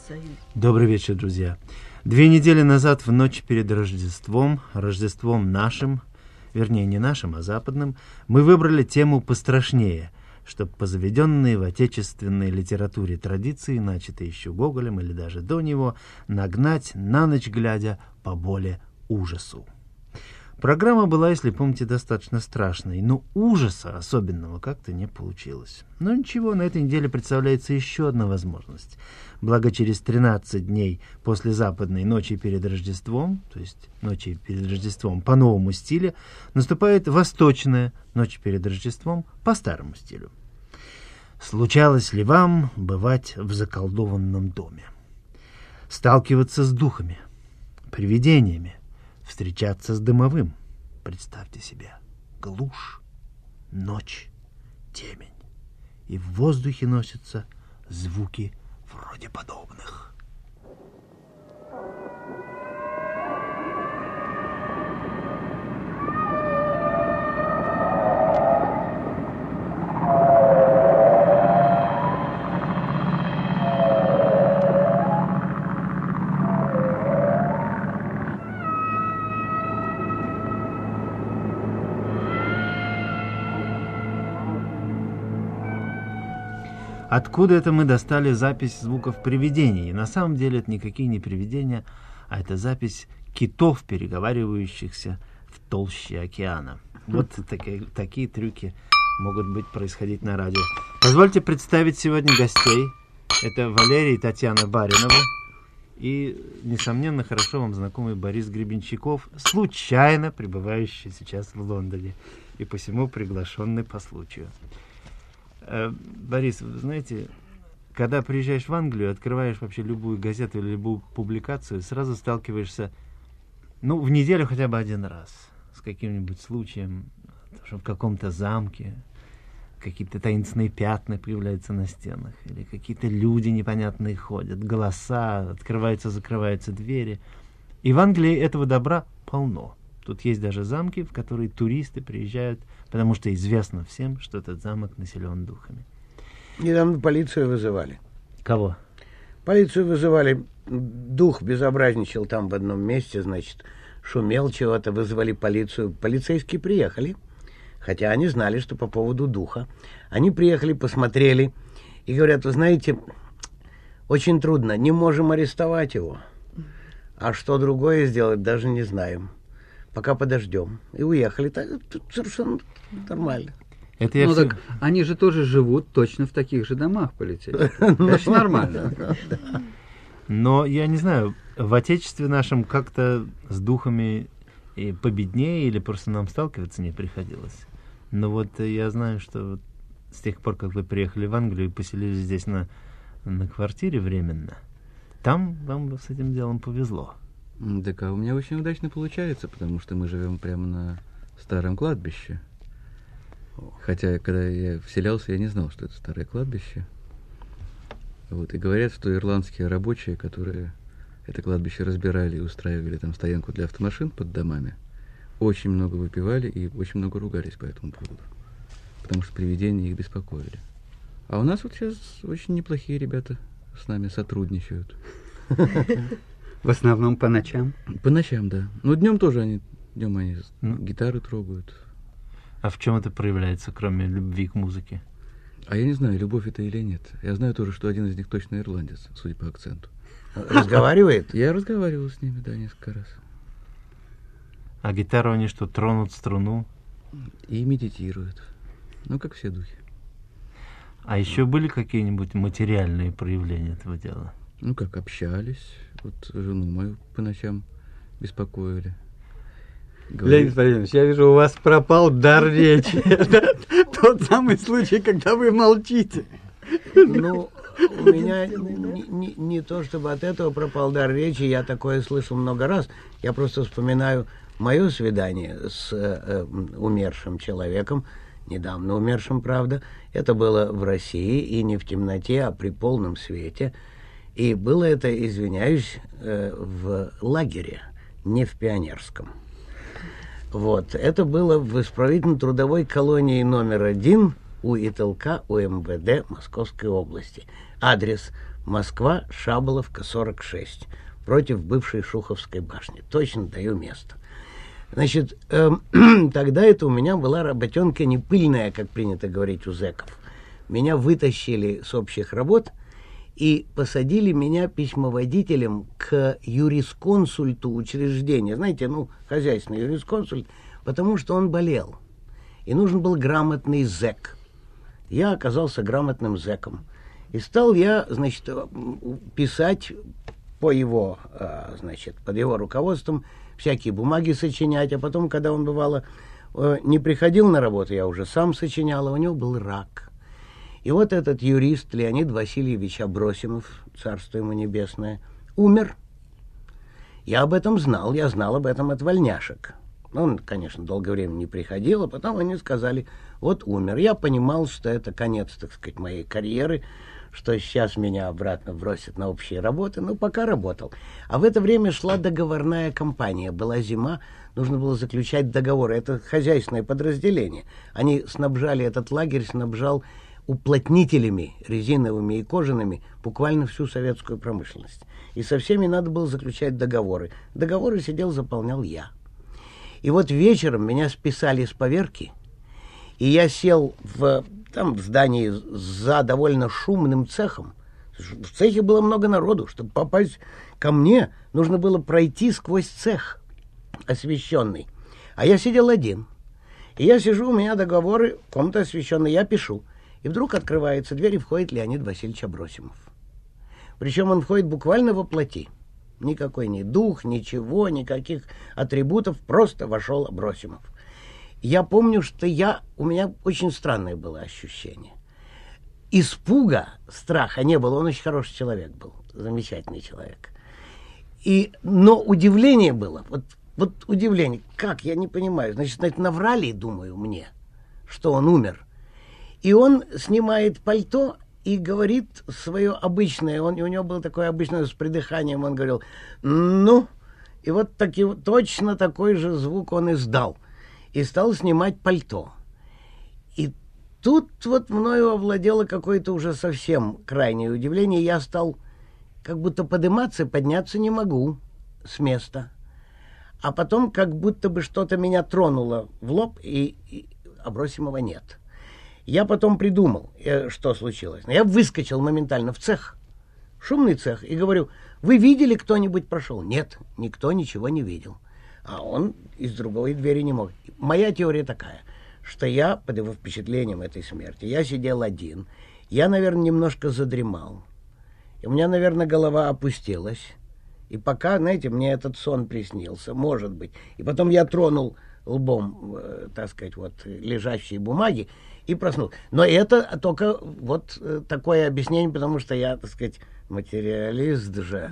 Добрый вечер, друзья. 2 недели назад, в ночь перед Рождеством нашим, вернее, не нашим, а западным, мы выбрали тему пострашнее, чтобы по заведенной в отечественной литературе традиции, начатой еще Гоголем или даже до него, нагнать на ночь глядя по боле ужасу. Программа была, если помните, достаточно страшной, но ужаса особенного как-то не получилось. Но ничего, на этой неделе представляется еще одна возможность. Благо через 13 дней после западной ночи перед Рождеством, то есть ночи перед Рождеством по новому стилю, наступает восточная ночь перед Рождеством по старому стилю. Случалось ли вам бывать в заколдованном доме? Сталкиваться с духами, привидениями, встречаться с дымовым? Представьте себе, глушь, ночь, темень, и в воздухе носятся звуки вроде подобных. Откуда это мы достали запись звуков привидений? На самом деле это никакие не привидения, а это запись китов, переговаривающихся в толще океана. Вот такие трюки могут происходить на радио. Позвольте представить сегодня гостей. Это Валерий и Татьяна Бариновы и, несомненно, хорошо вам знакомый Борис Гребенщиков, случайно пребывающий сейчас в Лондоне и посему приглашенный по случаю. Борис, вы знаете, когда приезжаешь в Англию, открываешь вообще любую газету или любую публикацию, сразу сталкиваешься, в неделю хотя бы один раз с каким-нибудь случаем, что в каком-то замке какие-то таинственные пятна появляются на стенах, или какие-то люди непонятные ходят, голоса, открываются, закрываются двери. И в Англии этого добра полно. Тут есть даже замки, в которые туристы приезжают, потому что известно всем, что этот замок населен духами. Недавно полицию вызывали. Кого? Полицию вызывали. Дух безобразничал там в одном месте, шумел чего-то, вызвали полицию. Полицейские приехали, хотя они знали, что по поводу духа. Они приехали, посмотрели и говорят: вы знаете, очень трудно, не можем арестовать его. А что другое сделать, даже не знаем. Пока подождем. И уехали. Так, совершенно нормально. Так они же тоже живут точно в таких же домах полицейских. Это же нормально. Но я не знаю, в отечестве нашем как-то с духами и победнее или просто нам сталкиваться не приходилось. Но вот я знаю, что с тех пор, как вы приехали в Англию и поселились здесь на квартире временно, там вам с этим делом повезло. Так, а у меня очень удачно получается, потому что мы живем прямо на старом кладбище. Хотя, когда я вселялся, я не знал, что это старое кладбище. И говорят, что ирландские рабочие, которые это кладбище разбирали и устраивали там стоянку для автомашин под домами, очень много выпивали и очень много ругались по этому поводу. Потому что привидения их беспокоили. А у нас вот сейчас очень неплохие ребята с нами сотрудничают. В основном по ночам? По ночам, да. Днем тоже они гитары трогают. А в чем это проявляется, кроме любви к музыке? А я не знаю, любовь это или нет. Я знаю тоже, что один из них точно ирландец, судя по акценту. Разговаривает? Я разговаривал с ними, да, несколько раз. А гитару они что, тронут струну? И медитируют. Как все духи. А еще были какие-нибудь материальные проявления этого дела? Как общались. Жену мою по ночам беспокоили. Леонид Владимирович, я вижу, у вас пропал дар речи. Это тот самый случай, когда вы молчите. У меня не то, чтобы от этого пропал дар речи, я такое слышал много раз. Я просто вспоминаю мое свидание с умершим человеком, недавно умершим, правда. Это было в России, и не в темноте, а при полном свете. И было это, извиняюсь, в лагере, не в Пионерском. Это было в исправительно-трудовой колонии номер 1 УИТЛК УМВД Московской области. Адрес: Москва, Шаболовка, 46, против бывшей Шуховской башни. Точно даю место. Значит, тогда это у меня была работенка не пыльная, как принято говорить у зэков. Меня вытащили с общих работ и посадили меня письмоводителем к юрисконсульту учреждения. Знаете, хозяйственный юрисконсульт, потому что он болел. И нужен был грамотный зэк. Я оказался грамотным зэком. И стал я, значит, писать по его, под его руководством, всякие бумаги сочинять. А потом, когда он, бывало, не приходил на работу, я уже сам сочинял, а у него был рак. И вот этот юрист Леонид Васильевич Абросимов, царство ему небесное, умер. Я об этом знал, я знал об этом от вольняшек. Он, конечно, долгое время не приходил, а потом они сказали: вот умер. Я понимал, что это конец, так сказать, моей карьеры, что сейчас меня обратно бросят на общие работы, но пока работал. А в это время шла договорная кампания. Была зима, нужно было заключать договоры. Это хозяйственное подразделение. Они снабжали, этот лагерь снабжал уплотнителями резиновыми и кожаными буквально всю советскую промышленность. И со всеми надо было заключать договоры. Договоры сидел, заполнял я. И вот вечером меня списали с поверки, и я сел в здании за довольно шумным цехом. В цехе было много народу. Чтобы попасть ко мне, нужно было пройти сквозь цех освещенный. А я сидел один. И я сижу, у меня договоры, комната освещенная, я пишу. И вдруг открывается дверь, и входит Леонид Васильевич Абросимов. Причем он входит буквально во плоти. Никакой ни дух, ничего, никаких атрибутов, просто вошел Абросимов. Я помню, что у меня очень странное было ощущение. Испуга, страха не было, он очень хороший человек был, замечательный человек. Но удивление было, вот удивление, как, я не понимаю, значит, наврали, думаю, мне, что он умер. И он снимает пальто и говорит свое обычное, у него было такое обычное с придыханием, он говорил: ну, и вот точно такой же звук он издал. И стал снимать пальто. И тут вот мною овладело какое-то уже совсем крайнее удивление. Я стал как будто подниматься, подняться не могу с места. А потом как будто бы что-то меня тронуло в лоб, и Абросимова нет. Я потом придумал, что случилось. Я выскочил моментально в цех, шумный цех, и говорю: вы видели, кто-нибудь прошел? Нет, никто ничего не видел. А он из другой двери не мог. Моя теория такая, что я под его впечатлением этой смерти, я сидел один, я, наверное, немножко задремал. И у меня, наверное, голова опустилась. И пока, знаете, мне этот сон приснился, может быть. И потом я тронул лбом, так сказать, лежащие бумаги и проснулся. Но это только вот такое объяснение, потому что я, так сказать, материалист же.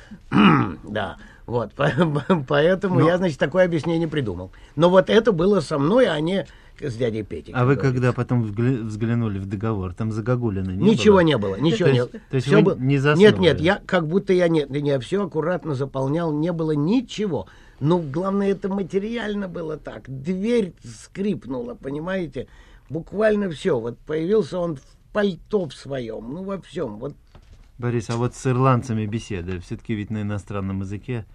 Да, вот, поэтому я, значит, такое объяснение придумал. Но вот это было со мной, а не с дядей Петей. А вы когда потом взглянули в договор, там загогулено не было? Ничего не было, ничего не было. То есть вы не заснули? Нет, я как будто я все аккуратно заполнял, не было ничего. Но главное, это материально было так. Дверь скрипнула, понимаете? Буквально все. Вот появился он в пальто в своем, во всем. Вот. Борис, а вот с ирландцами беседы, все-таки ведь на иностранном языке,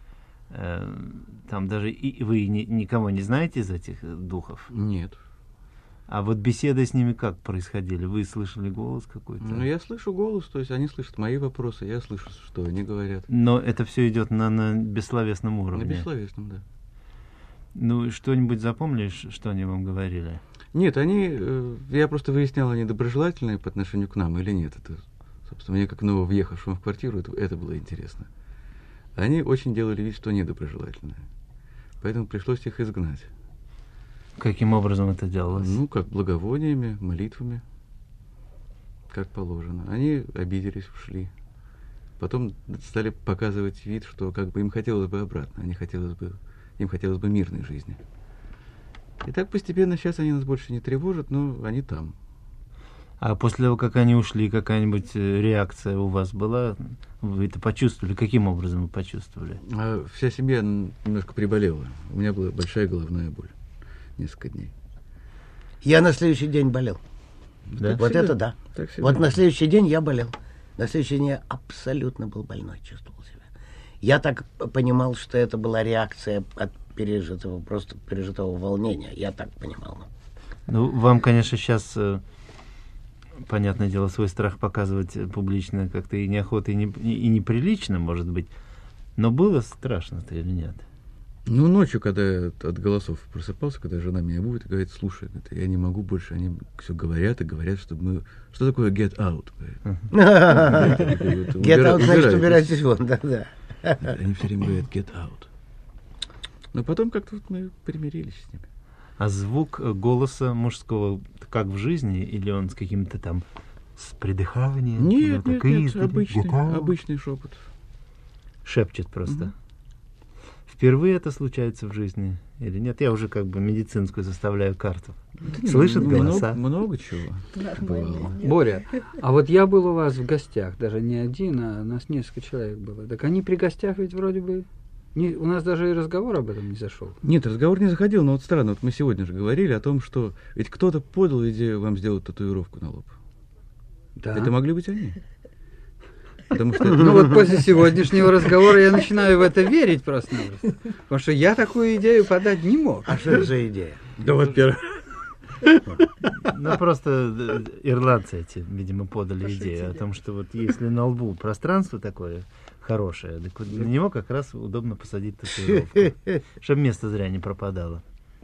там даже вы никого не знаете из этих духов? Нет. А вот беседы с ними как происходили? Вы слышали голос какой-то? Я слышу голос, то есть они слышат мои вопросы, я слышу, что они говорят. Но это все идет на бессловесном уровне? На бессловесном, да. Ну, что-нибудь запомнишь, что они вам говорили? Нет, я просто выяснял, они доброжелательные по отношению к нам или нет. Это, собственно, мне как ново въехавшему в квартиру это было интересно. Они очень делали вид, что недоброжелательные. Поэтому пришлось их изгнать. Каким образом это делалось? Как благовониями, молитвами, как положено. Они обиделись, ушли. Потом стали показывать вид, что как бы им хотелось бы обратно. Им хотелось бы мирной жизни. И так постепенно сейчас они нас больше не тревожат, но они там. А после того, как они ушли, какая-нибудь реакция у вас была? Вы это почувствовали? Каким образом вы почувствовали? Вся семья немножко приболела. У меня была большая головная боль. Несколько дней. Я на следующий день болел. Да? Вот всегда. это да. Так всегда. Вот на следующий день я болел. На следующий день я абсолютно был больной, чувствовал себя. Я так понимал, что это была реакция от пережитого волнения. Я так понимал. Ну, вам, конечно, сейчас, понятное дело, свой страх показывать публично как-то и неохота, и неприлично, может быть. Но было страшно-то или нет? Ну, ночью, когда я от голосов просыпался, когда жена меня будет и говорит: слушай, я не могу больше, они все говорят и говорят, что мы... Что такое get out? Get out, значит, убирайтесь вон, да. Они все время говорят get out. Но потом как-то вот мы примирились с ними. А звук голоса мужского как в жизни, или он с каким-то там, с придыханием? Нет, как обычный шепот. Шепчет просто. Впервые это случается в жизни или нет? Я уже как бы медицинскую составляю карту. Слышит голоса? Много чего. Бывало. Боря, а вот я был у вас в гостях, даже не один, а нас несколько человек было. Так они при гостях ведь вроде бы... у нас даже и разговор об этом не зашел. Нет, разговор не заходил, но вот странно, вот мы сегодня же говорили о том, что ведь кто-то подал идею вам сделать татуировку на лоб. Да. Это могли быть они. Потому что... Ну вот после сегодняшнего разговора я начинаю в это верить просто-напросто. Потому что я такую идею подать не мог. А что это за идея? Да вот первое. Ну, просто ирландцы эти, видимо, подали идею о том, что вот если на лбу пространство такое хорошее, так вот на него как раз удобно посадить татуировку, чтобы место зря не пропадало.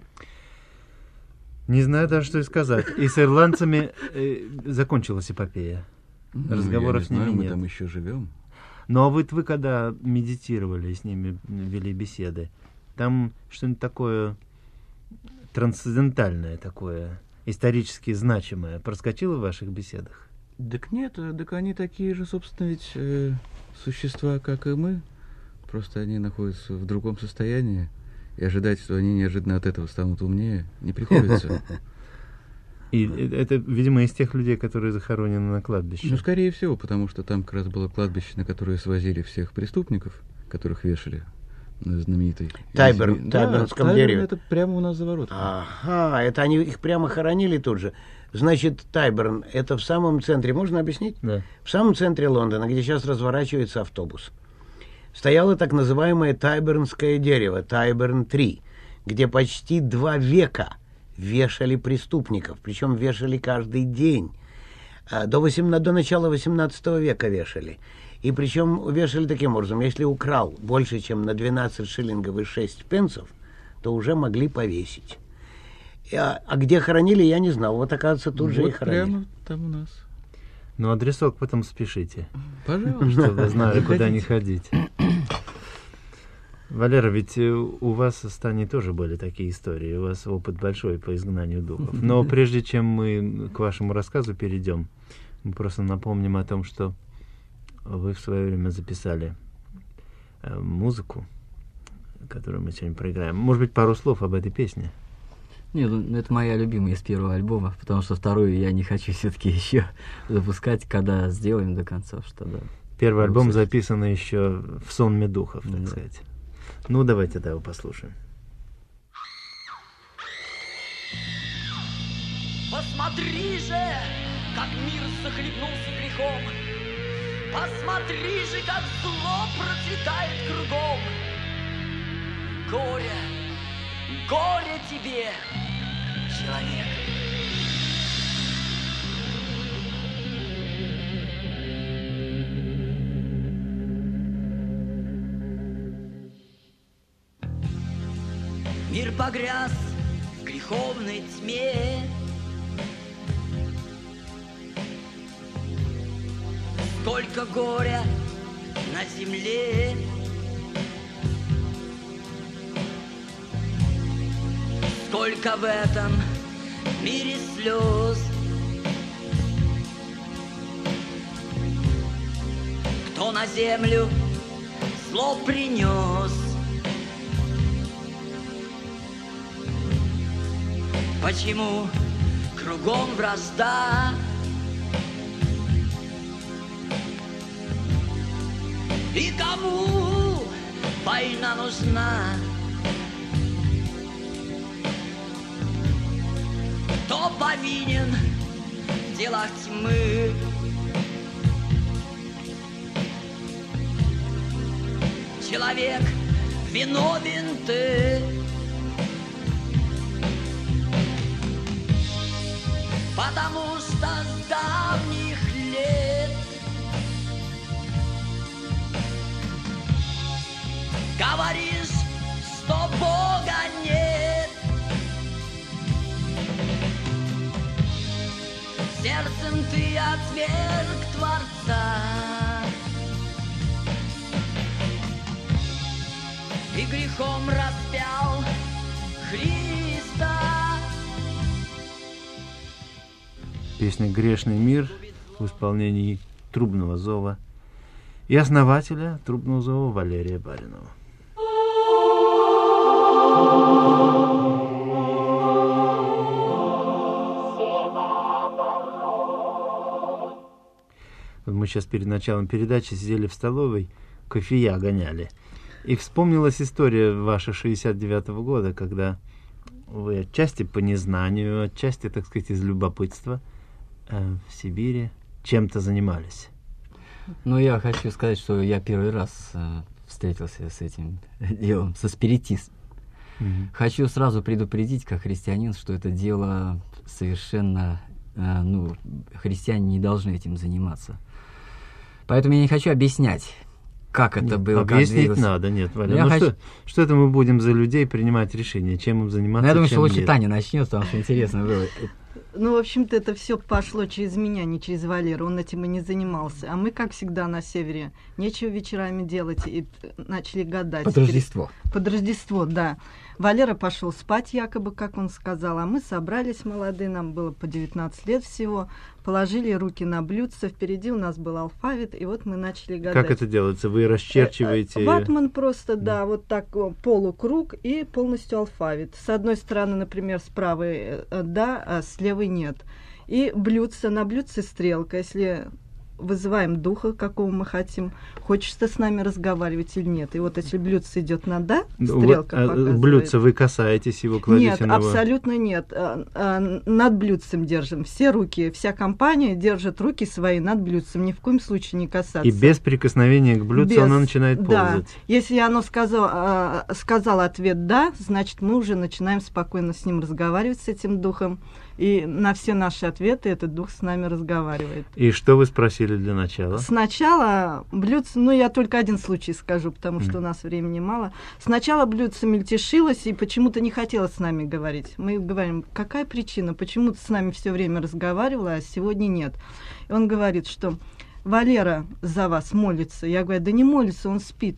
Не знаю даже, что и сказать. И с ирландцами закончилась эпопея. Разговоров с ними мы нет. там еще живем. Ну, а вы когда медитировали, с ними вели беседы, там что-нибудь такое трансцендентальное, такое исторически значимое проскочило в ваших беседах? Так нет, так они такие же, собственно, ведь существа, как и мы. Просто они находятся в другом состоянии. И ожидать, что они неожиданно от этого станут умнее, не приходится. И это, видимо, из тех людей, которые захоронены на кладбище. Ну, скорее всего, потому что там как раз было кладбище, на которое свозили всех преступников, которых вешали на знаменитой... Тайбернском дереве. Это прямо у нас за воротами. Ага, это они их прямо хоронили тут же. Значит, Тайберн, это в самом центре, можно объяснить? Да. В самом центре Лондона, где сейчас разворачивается автобус, стояло так называемое Тайбернское дерево, Тайберн-3, где почти 2 века вешали преступников, причем вешали каждый день. До начала 18 века вешали. И причем вешали таким образом: если украл больше, чем на 12 шиллингов и 6 пенсов, то уже могли повесить. А где хоронили, я не знал. Вот, оказывается, тут же и хоронили. Прямо там у нас. Ну, адресок потом спешите, Пожалуйста. чтобы знали, куда не ходить. Валера, ведь у вас с Таней тоже были такие истории, у вас опыт большой по изгнанию духов. Но прежде чем мы к вашему рассказу перейдем, мы просто напомним о том, что вы в свое время записали музыку, которую мы сегодня проиграем. Может быть, пару слов об этой песне? Нет, ну, это моя любимая из первого альбома, потому что вторую я не хочу все-таки еще запускать, когда сделаем до конца. Что, да. Первый альбом записан еще в сонме духов, так Да. сказать. Ну, давайте, да, его послушаем. Посмотри же, как мир захлебнулся грехом. Посмотри же, как зло процветает кругом. Горе, горе тебе, человек. Мир погряз в греховной тьме. Сколько горя на земле. Сколько в этом мире слез. Кто на землю зло принес. Почему кругом вражда? И кому война нужна? Кто повинен делах тьмы. Человек, виновен ты, потому что с давних лет говоришь, что Бога нет. Сердцем ты отверг Творца и грехом распял Христа. Песня «Грешный мир» в исполнении трубного зова и основателя трубного зова Валерия Баринова. Мы сейчас перед началом передачи сидели в столовой, кофея гоняли. И вспомнилась история ваша 69-го года, когда вы отчасти по незнанию, отчасти, так сказать, из любопытства в Сибири чем-то занимались. Ну, я хочу сказать, что я первый раз встретился с этим делом, со спиритизмом. Хочу сразу предупредить, как христианин, что это дело совершенно... христиане не должны этим заниматься. Поэтому я не хочу объяснять, как это было. Объяснить надо, нет, Валя. Что это мы будем за людей принимать решение, чем им заниматься, я думаю, что лучше нет. Таня начнет, потому что интересно было. Ну, в общем-то, это все пошло через меня, не через Валеру. Он этим и не занимался. А мы, как всегда, на севере. Нечего вечерами делать. И начали гадать. Под Рождество. Под Рождество, да. Валера пошел спать, якобы, как он сказал. А мы собрались молодые, нам было по 19 лет всего. Положили руки на блюдце. Впереди у нас был алфавит. И вот мы начали гадать. Как это делается? Вы расчерчиваете... Ватман просто, да, вот так полукруг и полностью алфавит. С одной стороны, например, с правой да, а с левой нет. И блюдце, на блюдце стрелка. Если вызываем духа, какого мы хотим, хочешь ты с нами разговаривать или нет. И вот если блюдце идет на да, стрелка показывает. Блюдце вы касаетесь его, кладете нет, на его? Абсолютно нет. Над блюдцем держим. Все руки, вся компания держит руки свои над блюдцем. Ни в коем случае не касаться. И без прикосновения к блюдцу оно начинает ползать. Да. Если оно сказало ответ «да», значит, мы уже начинаем спокойно с ним разговаривать, с этим духом. И на все наши ответы этот дух с нами разговаривает. И что вы спросили для начала? Сначала блюдце, я только один случай скажу, потому что у нас времени мало. Сначала блюдце мельтешилось и почему-то не хотело с нами говорить. Мы говорим, какая причина, почему ты с нами все время разговаривала, а сегодня нет. И он говорит, что Валера за вас молится. Я говорю, да не молится, он спит.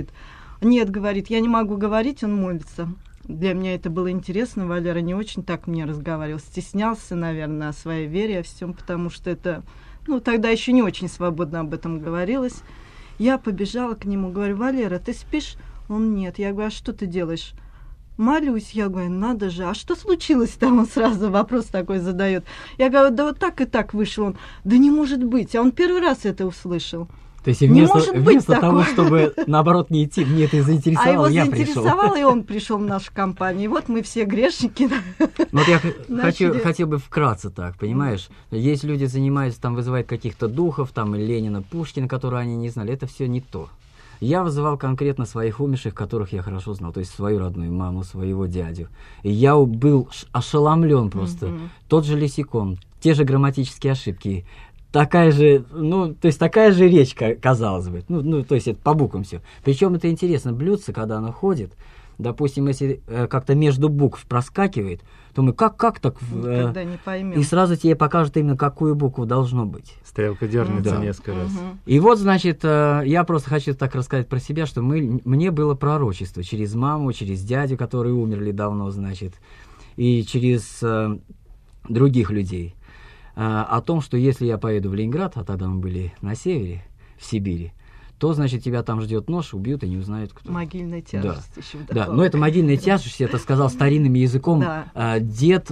Нет, говорит, я не могу говорить, он молится. Для меня это было интересно. Валера не очень так мне разговаривал. Стеснялся, наверное, о своей вере, о всем, потому что это... тогда еще не очень свободно об этом говорилось. Я побежала к нему, говорю, Валера, ты спишь? Он нет. Я говорю, а что ты делаешь? Молюсь. Я говорю, надо же. А что случилось-то? Он сразу вопрос такой задает. Я говорю, да вот так и так вышел. Он, да не может быть. А он первый раз это услышал. То есть вместо того, чтобы, наоборот, не идти, мне это заинтересовало, я пришел. А его заинтересовало, и он пришел в нашу компанию. И вот мы все грешники. Вот я хотел бы вкратце так, понимаешь? Есть люди, занимаются, вызывают каких-то духов, Ленина, Пушкина, которые они не знали. Это все не то. Я вызывал конкретно своих умерших, которых я хорошо знал. То есть свою родную маму, своего дядю. И я был ошеломлен просто. Тот же лексикон, те же грамматические ошибки. Такая же, такая же речь, казалось бы. То есть это по буквам все. Причем это интересно, блюдце, когда оно ходит, допустим, если как-то между букв проскакивает, то мы как так... Никогда не поймем. И сразу тебе покажут именно, какую букву должно быть. Стрелка дернется несколько раз. И вот, значит, я просто хочу так рассказать про себя, что мне было пророчество через маму, через дядю, которые умерли давно, значит, и через других людей. О том, что если я поеду в Ленинград, а тогда мы были на севере, в Сибири, то, значит, тебя там ждет нож, убьют и не узнают, кто. Могильная тяжесть еще вдобавок. Да, но это могильная тяжесть, это сказал старинным языком дед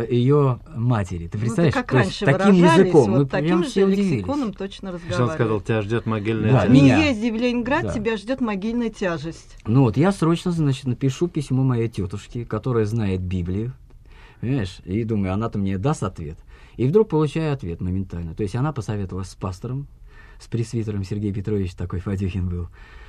ее матери. Ты представляешь? Как раньше таким языком. Мы таким все же удивились. лексиконом точно разговаривали. Он сказал, тебя ждет могильная тяжесть. Не езди в Ленинград, тебя ждет могильная тяжесть. Я срочно, значит, напишу письмо моей тетушке, которая знает Библию. Понимаешь? И думаю, она-то мне даст ответ. И вдруг получаю ответ моментально. То есть она посоветовалась с пастором, с пресвитером Сергей Петрович, такой Фадюхин был.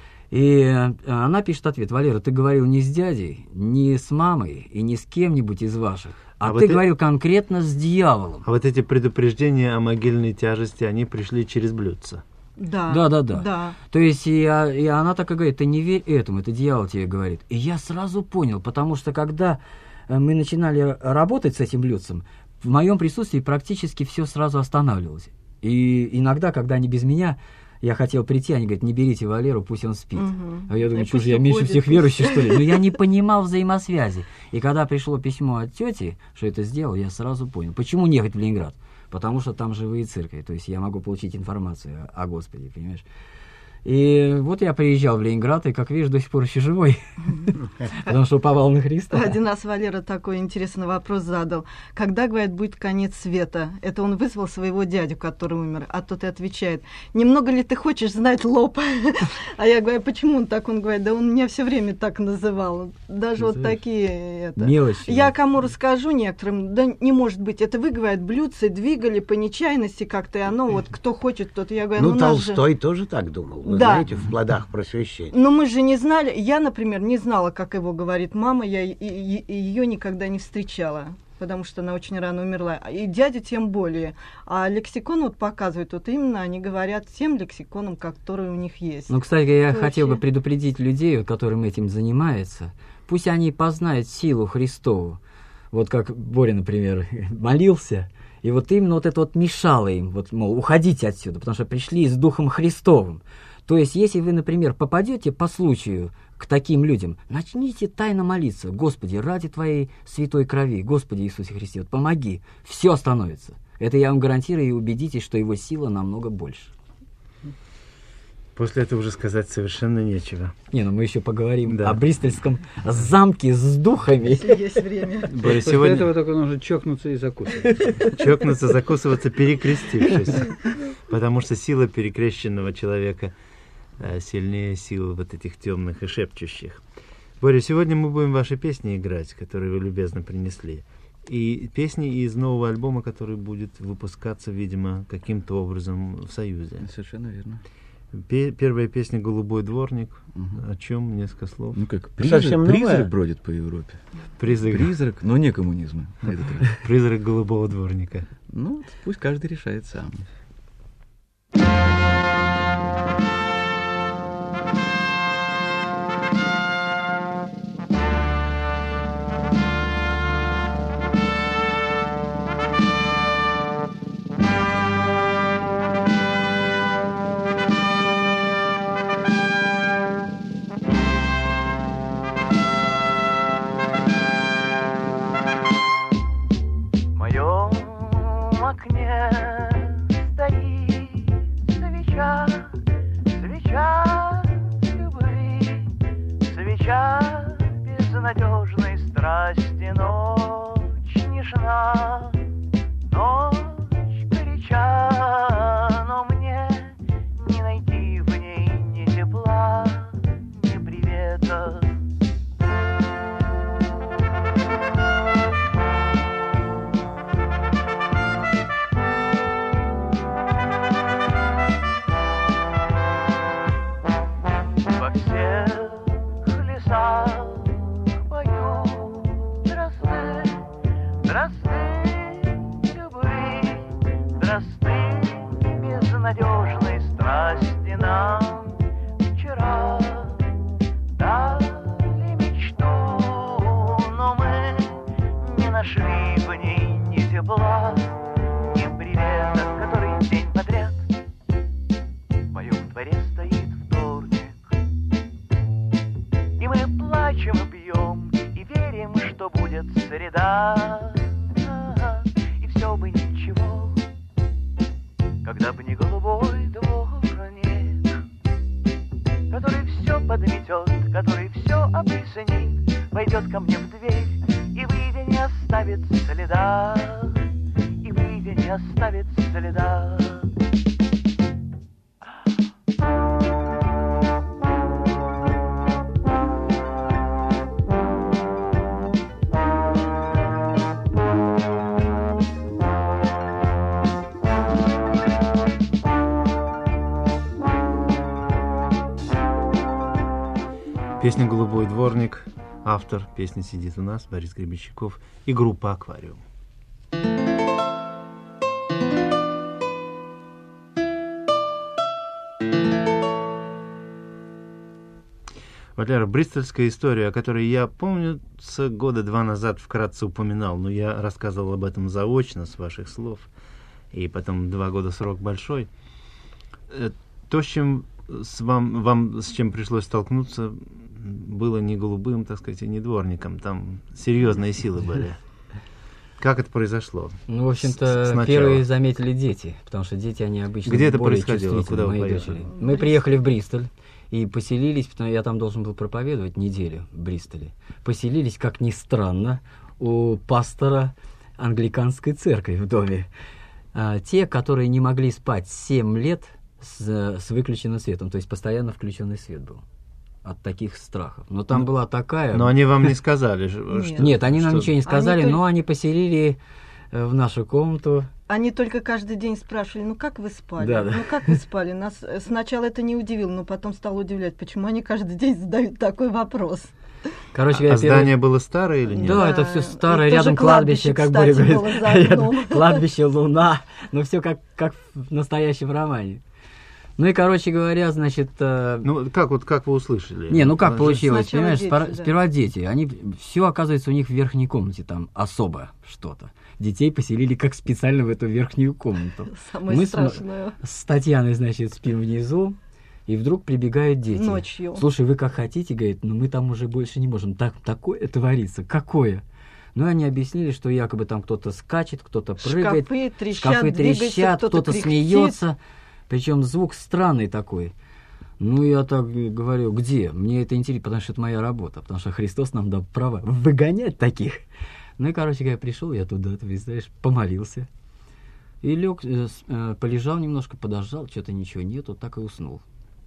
И она пишет ответ: Валера, ты говорил не с дядей, не с мамой и не с кем-нибудь из ваших, а ты говорил конкретно с дьяволом. А вот эти предупреждения о могильной тяжести, они пришли через блюдце. Да. То есть и она так и говорит: ты не верь этому, это дьявол тебе говорит. И я сразу понял, потому что когда мы начинали работать с этим блюдцем, в моем присутствии практически все сразу останавливалось. И иногда, когда они без меня, я хотел прийти, они говорят: не берите Валеру, пусть он спит. А я думаю, что же я меньше всех верующих, что ли? Но я не понимал взаимосвязи. И когда пришло письмо от тети, что это сделал, я сразу понял. Почему не ехать в Ленинград? Потому что там живые церкви, то есть я могу получить информацию о Господе, понимаешь? И вот я приезжал в Ленинград, и, как видишь, до сих пор еще живой, потому что уповал на Христа. Один раз Валера такой интересный вопрос задал. Когда, говорит, будет конец света? Это он вызвал своего дядю, который умер, а тот и отвечает: немного ли ты хочешь знать лоб? А я говорю: почему он так? Он говорит: да он меня все время так называл. Даже вот такие... Мелочи. Я кому расскажу некоторым: да не может быть, это вы, говорят, блюдце двигали по нечаянности как-то, и оно вот кто хочет, тот... Я говорю: ну Толстой тоже так думал. Вы знаете, в «Плодах просвещения». Но мы же не знали, я, например, не знала, как его говорит мама, я ее никогда не встречала, потому что она очень рано умерла, и дядя тем более. А лексикон вот показывает, вот именно они говорят тем лексиконом, который у них есть. Ну, кстати, я хотел бы предупредить людей, которым этим занимаются, пусть они познают силу Христову. Вот как Боря, например, молился, и вот именно вот это вот мешало им, вот, мол, уходите отсюда, потому что пришли с Духом Христовым. То есть, если вы, например, попадете по случаю к таким людям, начните тайно молиться: Господи, ради Твоей святой крови, Господи Иисусе Христе, вот помоги, все остановится. Это я вам гарантирую, и убедитесь, что его сила намного больше. После этого уже сказать совершенно нечего. Не, ну мы еще поговорим о Бристольском замке с духами. Если есть время. Боря, после этого только нужно чокнуться и закусывать. Чокнуться, закусываться, перекрестившись. Потому что сила перекрещенного человека сильнее силы вот этих темных и шепчущих. Боря, сегодня мы будем ваши песни играть, которые вы любезно принесли. И песни из нового альбома, который будет выпускаться, видимо, каким-то образом в Союзе. Совершенно верно. Первая песня «Голубой дворник». О чем? Несколько слов. Ну как, призрак бродит по Европе. Призрак, но не коммунизма. Призрак голубого дворника. Ну, пусть каждый решает сам. Безнадежной страсти ночь нежна, ночь горяча, но мне не найти в ней ни тепла, ни привета. Во всех лесах безнадежной страсти нам вчера дали мечту, но мы не нашли в ней ни тепла, ни привета, который день подряд в моем дворе стоит вторник. И мы плачем и пьем, и верим, что будет среда, и все бы ничего, когда бы не голубой дворник, который все подметет, который все объяснит, войдет ко мне в дверь и, выйдя, не оставит следа, и, выйдя, не оставит следа. Песня «Голубой дворник», автор песни сидит у нас, Борис Гребенщиков, и группа «Аквариум». Валера, бристольская история, о которой я, помню, с года 2 назад вкратце упоминал, но я рассказывал об этом заочно, с ваших слов, и потом 2 года срок большой. То, с чем вам с чем пришлось столкнуться, было не голубым, так сказать, и не дворником, там серьезные силы были. Как это произошло? Ну, в общем-то, первые заметили дети, потому что дети, они обычно Где это более происходило? Куда вы мои поехали? дочери. Мы приехали в Бристоль и поселились, потому что я там должен был проповедовать неделю в Бристоле. Поселились, как ни странно, у пастора англиканской церкви в доме. Те, которые не могли спать 7 лет с выключенным светом, то есть постоянно включенный свет был. От таких страхов. Но там была такая... Но они вам не сказали, что... Нет, они нам ничего не сказали, Они но они поселили в нашу комнату. Они только каждый день спрашивали, ну как вы спали? Да, да. Ну как вы спали? Нас сначала это не удивило, но потом стало удивлять, почему они каждый день задают такой вопрос. Короче, А здание было старое или нет? Да, это все старое, И рядом тоже кладбище, как Боря кстати, говорит. было за окном. Рядом кладбище, луна. Ну, все как в настоящем романе. Ну и, короче говоря, значит... Ну, как вы услышали? Не, ну как получилось, Сначала понимаешь, дети, да. сперва дети, они, все оказывается у них в верхней комнате, там особо что-то. Детей поселили как специально в эту верхнюю комнату. Самое Мы страшное. с Татьяной, значит, спим внизу, и вдруг прибегают дети. Ночью. Слушай, вы как хотите, говорит, но мы там уже больше не можем. Такое творится. Какое? Ну, они объяснили, что якобы там кто-то скачет, кто-то прыгает. Шкафы трещат, кто-то кряхтит. смеется. Причем звук странный такой. Ну, я так говорю, где? Мне это интересно, потому что это моя работа. Потому что Христос нам дал право выгонять таких. Ну и, короче, когда я пришел, я туда, ты знаешь, помолился. И лег, полежал немножко, подождал, что-то ничего нету, так и уснул.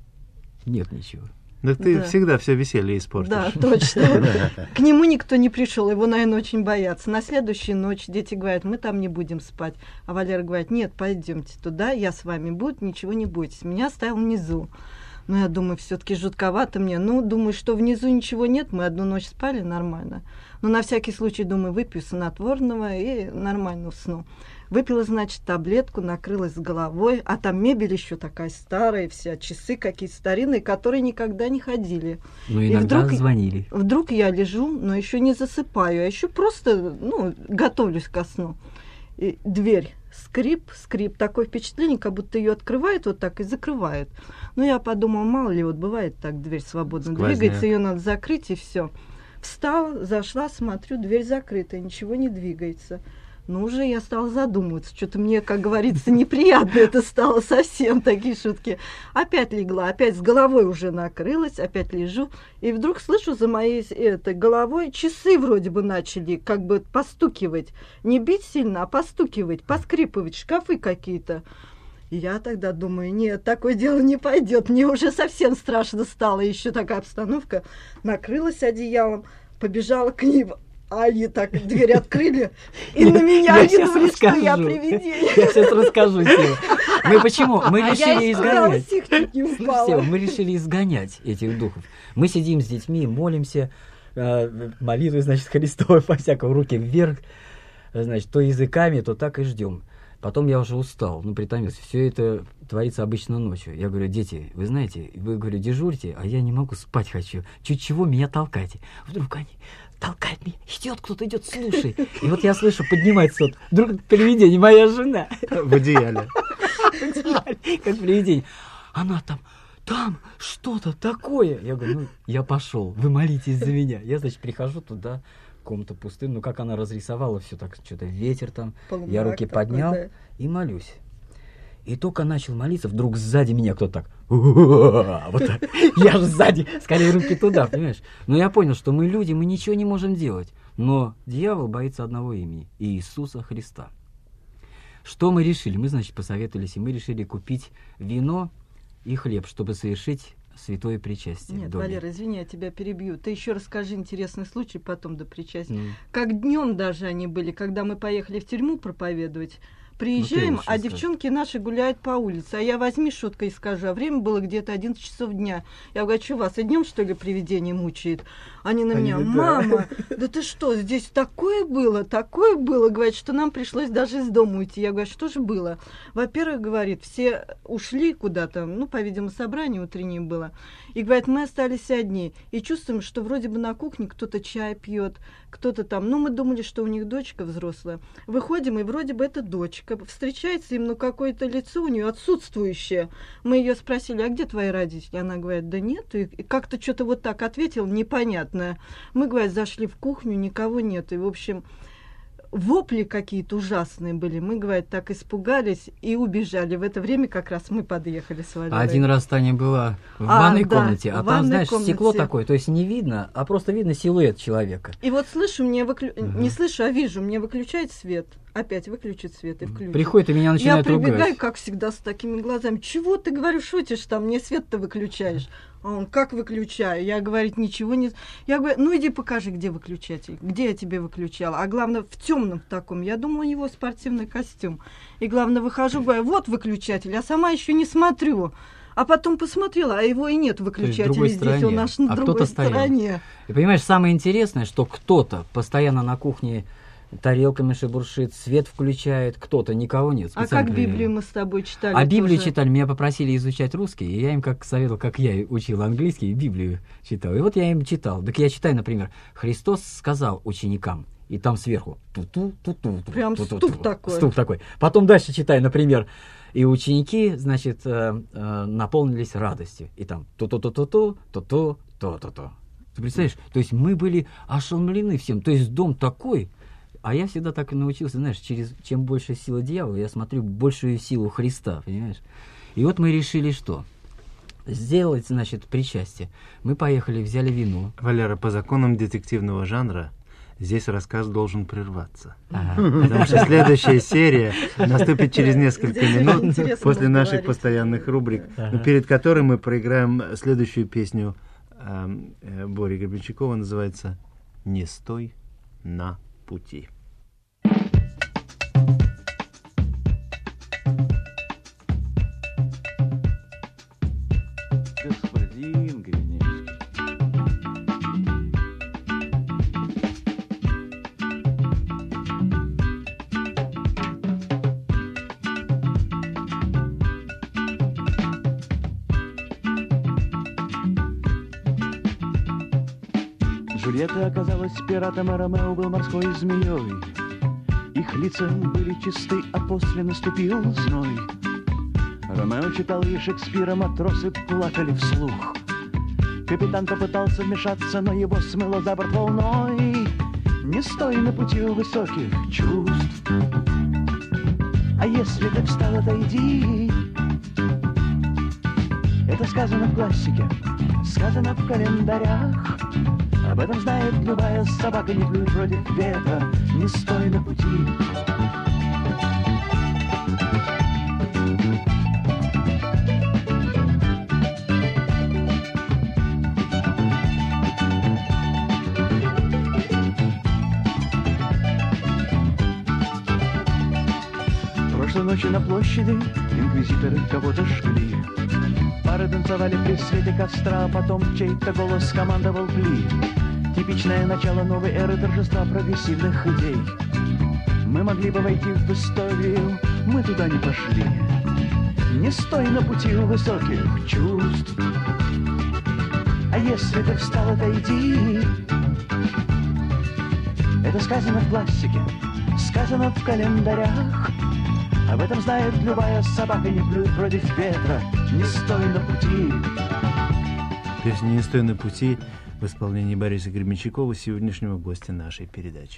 Нет ничего. Да ты Да. всегда все веселье испортишь. Да, точно. К нему никто не пришел, его, наверное, очень боятся. На следующую ночь дети говорят, мы там не будем спать. А Валера говорит, нет, пойдемте туда, я с вами буду, ничего не бойтесь. Меня оставил внизу. Ну, я думаю, все-таки жутковато мне. Ну, думаю, что внизу ничего нет, мы 1 ночь спали нормально. Но на всякий случай, думаю, выпью снотворного и нормально усну. Выпила, значит, таблетку, накрылась с головой, а там мебель еще такая старая вся, часы какие-то старинные, которые никогда не ходили. Ну, И иногда вдруг- звонили. Вдруг я лежу, но еще не засыпаю, а еще просто, готовлюсь ко сну. И дверь, скрип, такое впечатление, как будто ее открывает вот так и закрывает. Ну, я подумала, мало ли, вот бывает так, дверь свободно Сквозняк. двигается, ее надо закрыть, и все. Встала, зашла, смотрю, дверь закрыта, ничего не двигается. Ну, уже я стала задумываться, что-то мне, как говорится, неприятно это стало совсем, такие шутки. Опять легла, опять с головой уже накрылась, опять лежу, и вдруг слышу за моей головой часы вроде бы начали как бы постукивать. Не бить сильно, а постукивать, поскрипывать, шкафы какие-то. И я тогда думаю, нет, такое дело не пойдет, мне уже совсем страшно стало, еще такая обстановка. Накрылась одеялом, побежала к ним. А они так дверь открыли, и на меня они думали, что я привидение. Я сейчас расскажу тебе. Мы почему? Мы А я решили изгонять. испугалась, их чуть не упала. Все, мы решили изгонять этих духов. Мы сидим с детьми, молимся, молитвы, значит, Христовой, по-всякому, руки вверх, значит, то языками, то так и ждем. Потом я уже устал, притомился. Все это творится обычно ночью. Я говорю, дети, вы знаете, вы, говорю, дежурьте, а я не могу, спать хочу. Чуть чего, меня толкайте. Вдруг они толкают меня, идет кто-то, идет, слушай. И вот я слышу, поднимается вот, вдруг привидение, моя жена. В одеяле. Как привидение. Она там что-то такое. Я говорю, я пошел, вы молитесь за меня. Я, значит, прихожу туда, комната пустым, как она разрисовала все так, что-то ветер там. Полумрак Я руки такой, поднял да. и молюсь. И только начал молиться, вдруг сзади меня кто-то так. Вот так. Я же сзади, скорее руки туда, понимаешь? Но я понял, что мы люди, мы ничего не можем делать. Но дьявол боится одного имени – Иисуса Христа. Что мы решили? Мы, значит, посоветовались, и мы решили купить вино и хлеб, чтобы совершить святое причастие. Нет, в доме. Валера, извини, я тебя перебью. Ты еще расскажи интересный случай потом до причастия. Ну. Как днем даже они были, когда мы поехали в тюрьму проповедовать. приезжаем, лучше а скажи. девчонки наши гуляют по улице. А я возьми шуткой и скажу, а время было где-то 11 часов дня. Я говорю, что вас и днем, что ли, привидение мучает? Они на меня, мама, да ты что, здесь такое было, говорит, что нам пришлось даже из дома уйти. Я говорю, что же было? Во-первых, говорит, все ушли куда-то, ну, по-видимому, собрание утреннее было. И, говорит, мы остались одни. И чувствуем, что вроде бы на кухне кто-то чай пьет, кто-то там, ну, мы думали, что у них дочка взрослая. Выходим, и вроде бы это дочка. Встречается им, ну, какое-то лицо у нее отсутствующее. Мы ее спросили, а где твои родители? Она говорит, да нет. И как-то что-то вот так ответила, непонятное. Мы, говорит, зашли в кухню, никого нет. И, в общем, вопли какие-то ужасные были. Мы, говорит, так испугались и убежали. В это время как раз мы подъехали с Валерой. Один раз Таня была в ванной да, комнате, а в там, ванной знаешь, комнате. стекло такое, то есть не видно, а просто видно силуэт человека. И вот слышу, не слышу, а вижу, мне выключает свет. Опять выключит свет и включит. Приходит и меня начинает Я прибегаю, ругать. как всегда, с такими глазами. Чего ты, говорю, шутишь там? Мне свет-то выключаешь. А он, как выключаю? Я, говорит, ничего не... Я говорю, ну иди покажи, где выключатель. Где я тебе выключала? А главное, в темном таком. Я думала, у него спортивный костюм. И главное, выхожу, говорю, вот выключатель. А сама еще не смотрю. А потом посмотрела, а его и нет выключателя здесь. Стороне, Он наш на другой стороне. И понимаешь, самое интересное, что кто-то постоянно на кухне тарелками шебуршит, свет включает, кто-то, никого нет. А специально как проверяю. Библию мы с тобой читали? А Библию тоже. читали, меня попросили изучать русский, и я им как советовал, как я учил английский, и Библию читал. И вот я им читал. Так я читаю, например, Христос сказал ученикам, и там сверху ту-ту-ту-ту. Прям стук такой. Стук такой. Потом дальше читаю, например, и ученики, значит, наполнились радостью. И там ту-ту-ту-ту-ту, ту-ту, ту-ту-ту. Ты представляешь? То есть мы были ошеломлены всем. То есть дом такой. А я всегда так и научился, знаешь, чем больше сила дьявола, я смотрю большую силу Христа, понимаешь? И вот мы решили что? Сделать, значит, причастие. Мы поехали, взяли вино. Валера, по законам детективного жанра здесь рассказ должен прерваться. Ага. Потому что следующая серия наступит через несколько Здесь минут интересно после наших говорить. постоянных рубрик, перед которой мы проиграем следующую песню Бори Гребенщикова, называется «Не стой на пути». Господин Гриневский. Джульетта оказалась пиратом, а Ромео был морской змеей. Их лица были чисты, а после наступил зной. Ромео читал ей Шекспира, матросы плакали вслух. Капитан попытался вмешаться, но его смыло за борт волной. Не стой на пути у высоких чувств, а если ты встал, отойди. Это сказано в классике, сказано в календарях. Об этом знает любая собака, не плюй против ветра, не стой на пути. Прошлой ночью на площади инквизиторы кого-то жгли. Пары танцевали при свете костра, а потом чей-то голос командовал «Пли». Типичное начало новой эры торжества прогрессивных идей. Мы могли бы войти в историю, мы туда не пошли. Не стой на пути у высоких чувств, а если ты встал, отойди. Это сказано в классике, сказано в календарях. Об этом знает любая собака, не плюй против ветра, не стой на пути. Песня «Не стой на пути» в исполнении Бориса Гребенщикова, сегодняшнего гостя нашей передачи.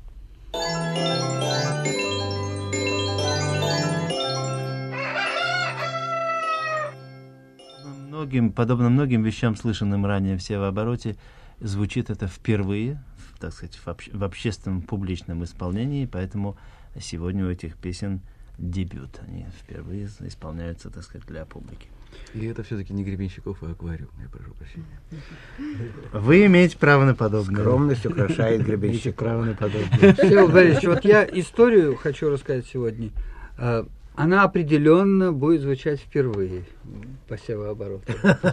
Подобно многим вещам, слышанным ранее в Севообороте, звучит это впервые, так сказать, в общественном публичном исполнении, поэтому сегодня у этих песен дебют. Они впервые исполняются, так сказать, для публики. И это все-таки не Гребенщиков, а аквариум, я прошу прощения. Вы имеете право на подобное. Скромность украшает Гребенщикова. Право на подобное. Всеволод Борисович, вот я историю хочу рассказать сегодня. Она определенно будет звучать впервые по севообороту.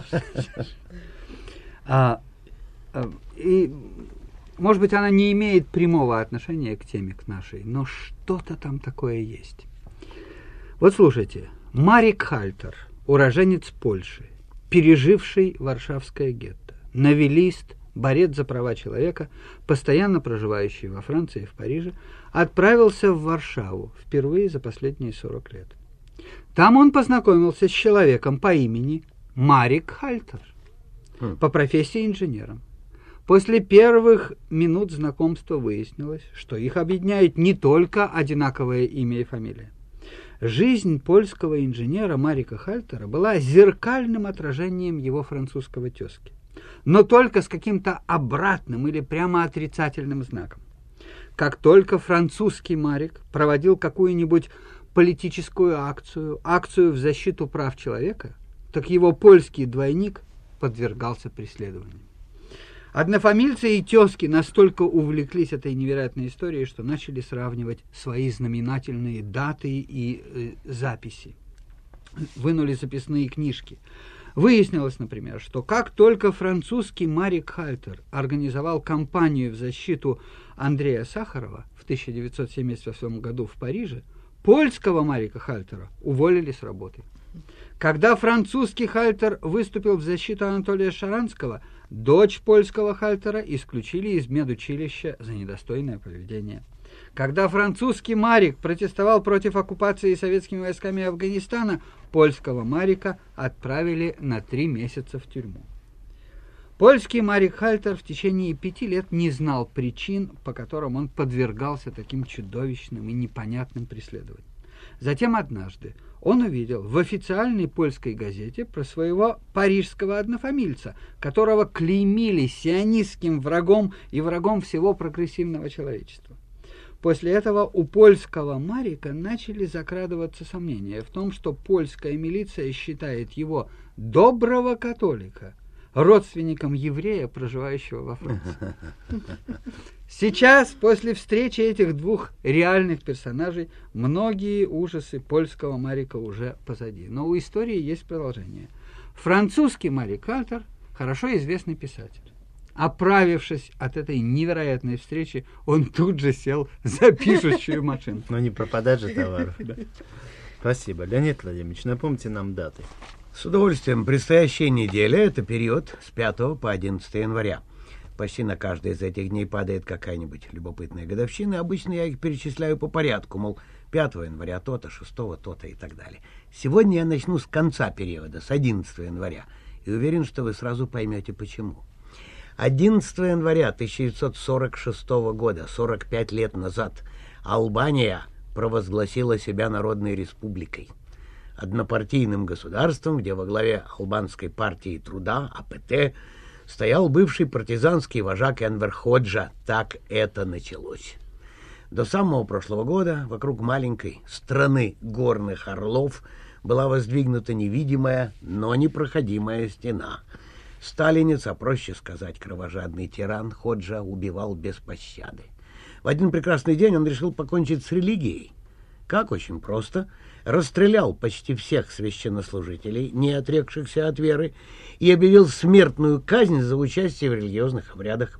И, может быть, она не имеет прямого отношения к теме, к нашей, но что-то там такое есть. Вот слушайте. Марик Хальтер, уроженец Польши, переживший Варшавское гетто, новеллист, борец за права человека, постоянно проживающий во Франции и в Париже, отправился в Варшаву впервые за последние 40 лет. Там он познакомился с человеком по имени Марик Хальтер, по профессии инженером. После первых минут знакомства выяснилось, что их объединяет не только одинаковое имя и фамилия. Жизнь польского инженера Марика Хальтера была зеркальным отражением его французского тезки, но только с каким-то обратным или прямо отрицательным знаком. Как только французский Марик проводил какую-нибудь политическую акцию в защиту прав человека, так его польский двойник подвергался преследованию. Однофамильцы и тезки настолько увлеклись этой невероятной историей, что начали сравнивать свои знаменательные даты и записи. Вынули записные книжки. Выяснилось, например, что как только французский Марик Хальтер организовал кампанию в защиту Андрея Сахарова в 1978 году в Париже, польского Марика Хальтера уволили с работы. Когда французский Хальтер выступил в защиту Анатолия Шаранского, дочь польского Хальтера исключили из медучилища за недостойное поведение. Когда французский Марик протестовал против оккупации советскими войсками Афганистана, польского Марика отправили на 3 месяца в тюрьму. Польский Марик Хальтер в течение 5 лет не знал причин, по которым он подвергался таким чудовищным и непонятным преследованиям. Затем однажды он увидел в официальной польской газете про своего парижского однофамильца, которого клеймили сионистским врагом и врагом всего прогрессивного человечества. После этого у польского Марика начали закрадываться сомнения в том, что польская милиция считает его доброго католика родственником еврея, проживающего во Франции. Сейчас, после встречи этих двух реальных персонажей, многие ужасы польского Марика уже позади. Но у истории есть продолжение. Французский Марик Хальтер хорошо известный писатель. Оправившись от этой невероятной встречи, он тут же сел за пишущую машинку. Но не пропадать же товаров. Спасибо. Леонид Владимирович, напомните нам даты. С удовольствием. Предстоящая неделя – это период с 5 по 11 января. Почти на каждый из этих дней падает какая-нибудь любопытная годовщина. Обычно я их перечисляю по порядку, мол, 5 января то-то, 6-го то-то и так далее. Сегодня я начну с конца периода, с 11 января, и уверен, что вы сразу поймете, почему. 11 января 1946 года, 45 лет назад, Албания провозгласила себя народной республикой. Однопартийным государством, где во главе албанской партии труда, АПТ, стоял бывший партизанский вожак Энвер Ходжа. Так это началось. До самого прошлого года вокруг маленькой страны горных орлов была воздвигнута невидимая, но непроходимая стена. Сталинец, а проще сказать, кровожадный тиран, Ходжа убивал без пощады. В один прекрасный день он решил покончить с религией. Как? Очень просто. Расстрелял почти всех священнослужителей, не отрекшихся от веры, и объявил смертную казнь за участие в религиозных обрядах.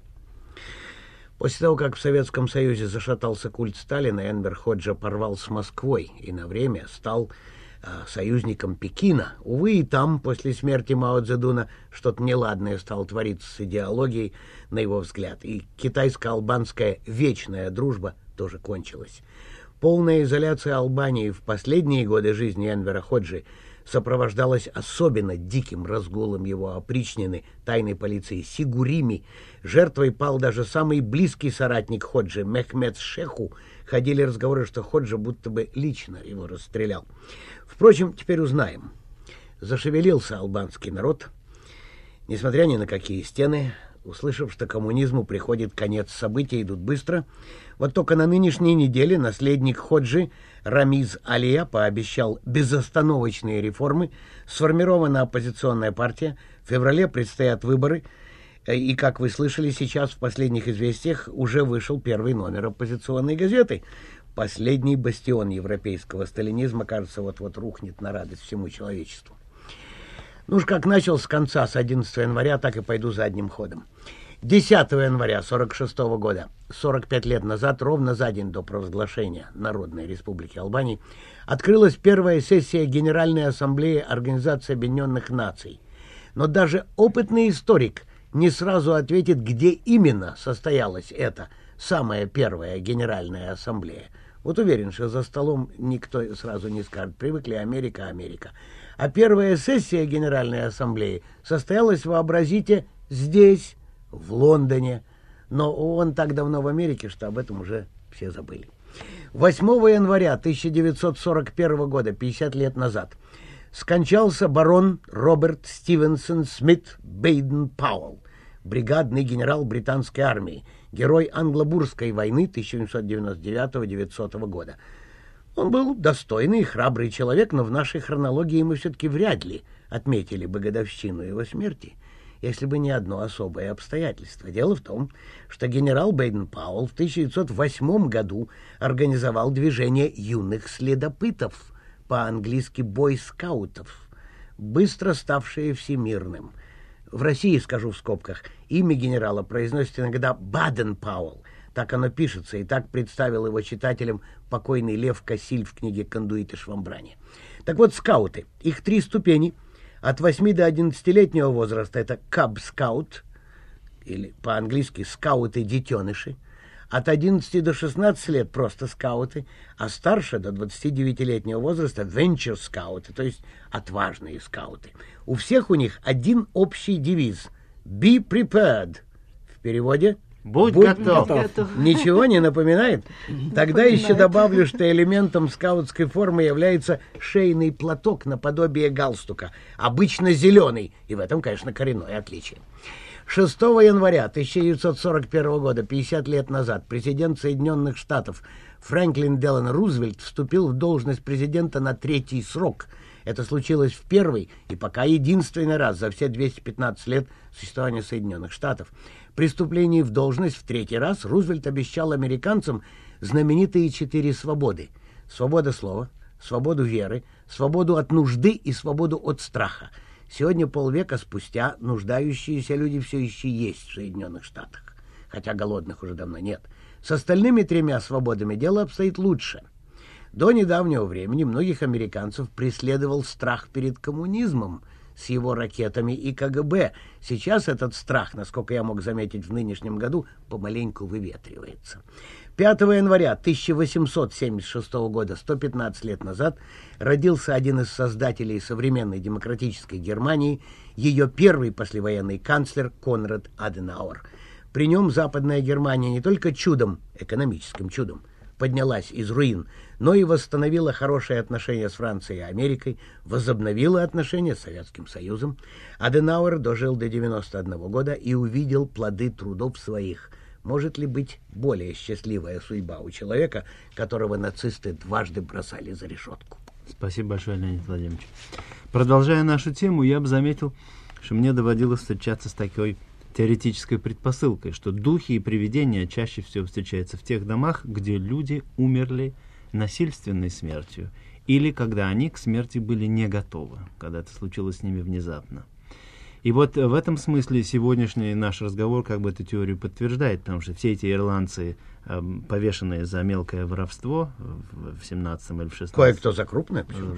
После того, как в Советском Союзе зашатался культ Сталина, Энвер Ходжа порвал с Москвой и на время стал союзником Пекина. Увы, и там, после смерти Мао Цзэдуна, что-то неладное стало твориться с идеологией, на его взгляд, и китайско-албанская вечная дружба тоже кончилась. Полная изоляция Албании в последние годы жизни Энвера Ходжи сопровождалась особенно диким разгулом его опричнины тайной полиции Сигурими. Жертвой пал даже самый близкий соратник Ходжи Мехмед Шеху. Ходили разговоры, что Ходжа будто бы лично его расстрелял. Впрочем, теперь узнаем. Зашевелился албанский народ, несмотря ни на какие стены. Услышав, что коммунизму приходит конец, события идут быстро. Вот только на нынешней неделе наследник Ходжи Рамиз Алия пообещал безостановочные реформы. Сформирована оппозиционная партия. В феврале предстоят выборы. И, как вы слышали сейчас в последних известиях, уже вышел первый номер оппозиционной газеты. Последний бастион европейского сталинизма, кажется, вот-вот рухнет на радость всему человечеству. Ну уж как начал с конца, с 11 января, так и пойду задним ходом. 10 января 1946 года, 45 лет назад, ровно за день до провозглашения Народной Республики Албании, открылась первая сессия Генеральной Ассамблеи Организации Объединенных Наций. Но даже опытный историк не сразу ответит, где именно состоялась эта самая первая Генеральная Ассамблея. Вот уверен, что за столом никто сразу не скажет. Привыкли Америка, Америка. А первая сессия Генеральной Ассамблеи состоялась, вообразите, здесь, в Лондоне. Но он так давно в Америке, что об этом уже все забыли. 8 января 1941 года, 50 лет назад, скончался барон Роберт Стивенсон Смит Бейден-Пауэлл, бригадный генерал британской армии, герой Англо-Бурской войны 1799-900 года. Он был достойный и храбрый человек, но в нашей хронологии мы все-таки вряд ли отметили бы годовщину его смерти, если бы не одно особое обстоятельство. Дело в том, что генерал Бейден-Пауэлл в 1908 году организовал движение юных следопытов, по-английски бойскаутов, быстро ставшее всемирным. В России, скажу в скобках, имя генерала произносит иногда Баден-Пауэлл. Так оно пишется, и так представил его читателям покойный Лев Кассиль в книге «Кондуит и швамбране». Так вот, скауты. Их 3 ступени. От 8 до 11-летнего возраста это каб-скаут, или по-английски скауты-детеныши. От 11 до 16 лет просто скауты, а старше до 29-летнего возраста венчур-скауты, то есть отважные скауты. У всех у них один общий девиз «Be prepared». В переводе Будь готов. Ничего не напоминает? Тогда еще добавлю, что элементом скаутской формы является шейный платок наподобие галстука, обычно зеленый, и в этом, конечно, коренное отличие. 6 января 1941 года, 50 лет назад, президент Соединенных Штатов Фрэнклин Делано Рузвельт вступил в должность президента на 3-й срок. Это случилось в первый и пока единственный раз за все 215 лет существования Соединенных Штатов. При вступлении в должность в 3-й раз Рузвельт обещал американцам знаменитые 4 свободы. Свобода слова, свободу веры, свободу от нужды и свободу от страха. Сегодня, полвека спустя, нуждающиеся люди все еще есть в Соединенных Штатах, хотя голодных уже давно нет. С остальными 3 свободами дело обстоит лучше. До недавнего времени многих американцев преследовал страх перед коммунизмом с его ракетами и КГБ. Сейчас этот страх, насколько я мог заметить в нынешнем году, помаленьку выветривается. 5 января 1876 года, 115 лет назад, родился один из создателей современной демократической Германии, ее первый послевоенный канцлер Конрад Аденауэр. При нем Западная Германия не только чудом, экономическим чудом, поднялась из руин, но и восстановила хорошие отношения с Францией и Америкой, возобновила отношения с Советским Союзом. Аденауэр дожил до 91 года и увидел плоды трудов своих. Может ли быть более счастливая судьба у человека, которого нацисты дважды бросали за решетку? Спасибо большое, Леонид Владимирович. Продолжая нашу тему, я бы заметил, что мне доводилось встречаться с такой теоретической предпосылкой, что духи и привидения чаще всего встречаются в тех домах, где люди умерли насильственной смертью, или когда они к смерти были не готовы, когда это случилось с ними внезапно. И вот в этом смысле сегодняшний наш разговор как бы эту теорию подтверждает, потому что все эти ирландцы, повешенные за мелкое воровство в 17-м или в 16-м... Кое-кто за крупное, почему?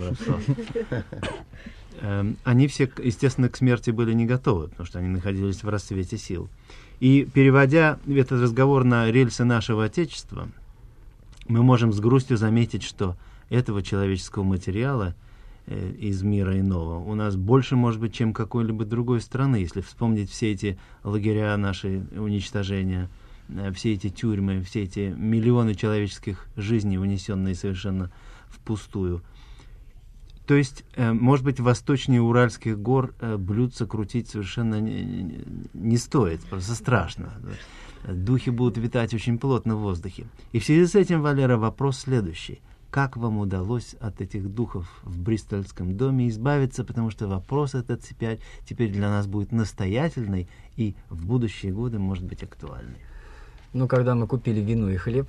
Они все, естественно, к смерти были не готовы, потому что они находились в расцвете сил. И переводя этот разговор на рельсы нашего Отечества, мы можем с грустью заметить, что этого человеческого материала из мира иного у нас больше, может быть, чем какой-либо другой страны. Если вспомнить все эти лагеря, наши уничтожения, все эти тюрьмы, все эти миллионы человеческих жизней, унесенные совершенно впустую. То есть, может быть, восточнее Уральских гор блюдца крутить совершенно не стоит, просто страшно. Духи будут витать очень плотно в воздухе. И в связи с этим, Валера, вопрос следующий. Как вам удалось от этих духов в Бристольском доме избавиться, потому что вопрос этот теперь для нас будет настоятельный и в будущие годы может быть актуальный. Ну, когда мы купили вино и хлеб,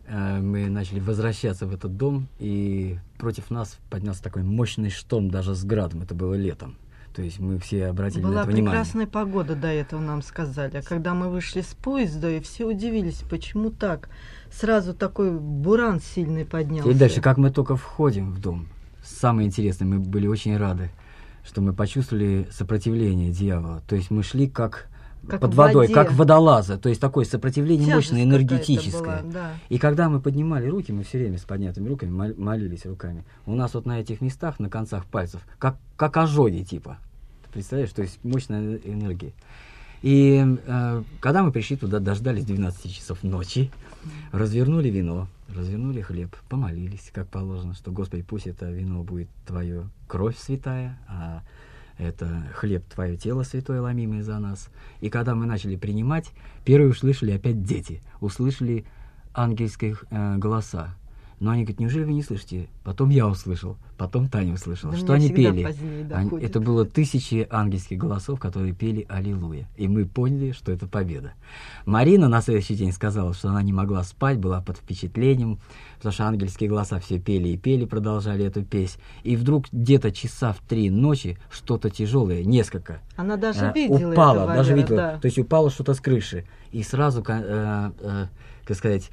мы начали возвращаться в этот дом, и против нас поднялся такой мощный шторм даже с градом. Это было летом. То есть мы все обратили на это внимание. Была прекрасная погода, до этого нам сказали. А когда мы вышли с поезда, и все удивились, почему так. Сразу такой буран сильный поднялся. И дальше, как мы только входим в дом, самое интересное, мы были очень рады, что мы почувствовали сопротивление дьявола. То есть мы шли как под водой, как водолазы. То есть такое сопротивление тяжесть мощное, энергетическое. была, да. И когда мы поднимали руки, мы все время с поднятыми руками молились руками. У нас вот на этих местах, на концах пальцев, как ожоги типа. Ты представляешь? То есть мощная энергия. И когда мы пришли туда, дождались 12 часов ночи, развернули вино, развернули хлеб, помолились, как положено, что, Господи, пусть это вино будет Твою кровь святая, а это хлеб Твое тело святое, ломимое за нас. И когда мы начали принимать, первые услышали опять дети, услышали ангельские голоса. Но они говорят, неужели вы не слышите? Потом я услышал, потом Таня услышала. Да, что они пели? Доходит. Это было 1000 ангельских голосов, которые пели «Аллилуйя». И мы поняли, что это победа. Марина на следующий день сказала, что она не могла спать, была под впечатлением, потому что ангельские голоса все пели и пели, продолжали эту песнь. И вдруг где-то часа в 3 ночи что-то тяжелое, несколько, она даже видела упало, это, даже Валера, видела, да. то есть упало что-то с крыши. И сразу, как сказать,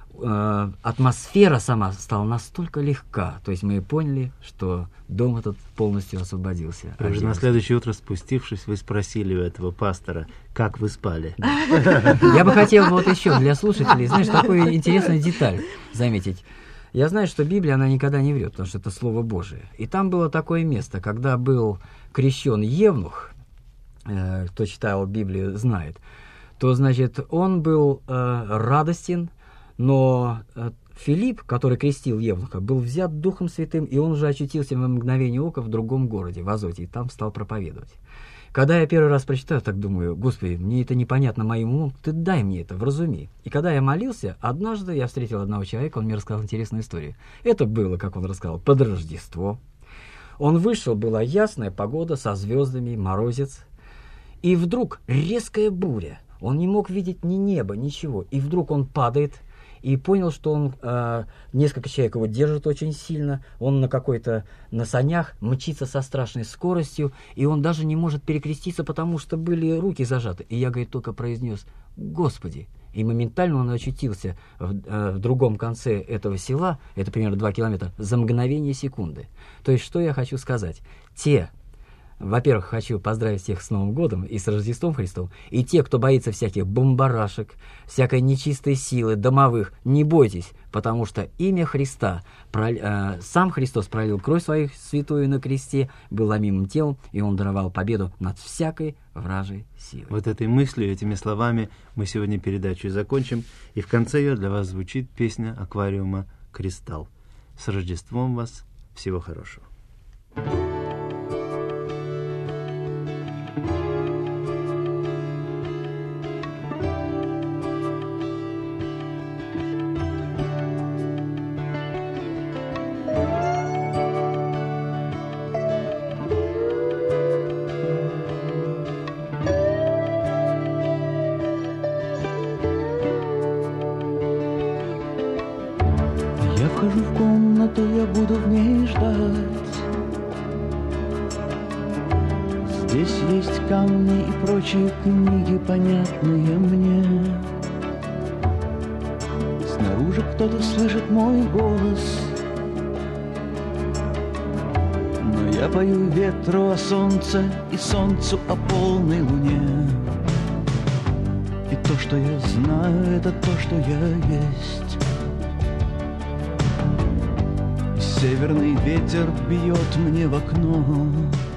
атмосфера сама стала настолько легка. То есть мы поняли, что дом этот полностью освободился. И уже на следующее утро, спустившись, вы спросили у этого пастора, как вы спали. Я бы хотел вот еще для слушателей, знаешь, такую интересную деталь заметить. Я знаю, что Библия, она никогда не врет, потому что это Слово Божие. И там было такое место, когда был крещен Евнух, кто читал Библию, знает, то, значит, он был радостен, но Филипп, который крестил Евнуха, был взят Духом Святым, и он уже очутился в мгновение ока в другом городе, в Азоте, и там стал проповедовать. Когда я первый раз прочитаю, так думаю, Господи, мне это непонятно моим умом, Ты дай мне это, вразуми. И когда я молился, однажды я встретил одного человека, он мне рассказал интересную историю. Это было, как он рассказал, под Рождество. Он вышел, была ясная погода со звездами, морозец, и вдруг резкая буря. Он не мог видеть ни неба, ничего, и вдруг он падает, и понял, что он, несколько человек его держат очень сильно, он на санях мчится со страшной скоростью, и он даже не может перекреститься, потому что были руки зажаты. И я, говорит, только произнес «Господи!» И моментально он очутился в другом конце этого села, это примерно 2 километра, за мгновение секунды. То есть, что я хочу сказать? Во-первых, хочу поздравить всех с Новым годом и с Рождеством Христовым. И те, кто боится всяких бомбарашек, всякой нечистой силы, домовых, не бойтесь, потому что имя Христа, сам Христос пролил кровь свою святую на кресте, был ломимым телом, и Он даровал победу над всякой вражей силой. Вот этой мыслью, этими словами мы сегодня передачу и закончим. И в конце ее для вас звучит песня аквариума «Кристалл». С Рождеством вас! Всего хорошего! Я вхожу в комнату, я буду в ней ждать. Здесь есть камни и прочие книги, понятные мне. Снаружи кто-то слышит мой голос, но я пою ветру о солнце и солнцу о полной луне. И то, что я знаю, это то, что я есть. Северный ветер бьет мне в окно.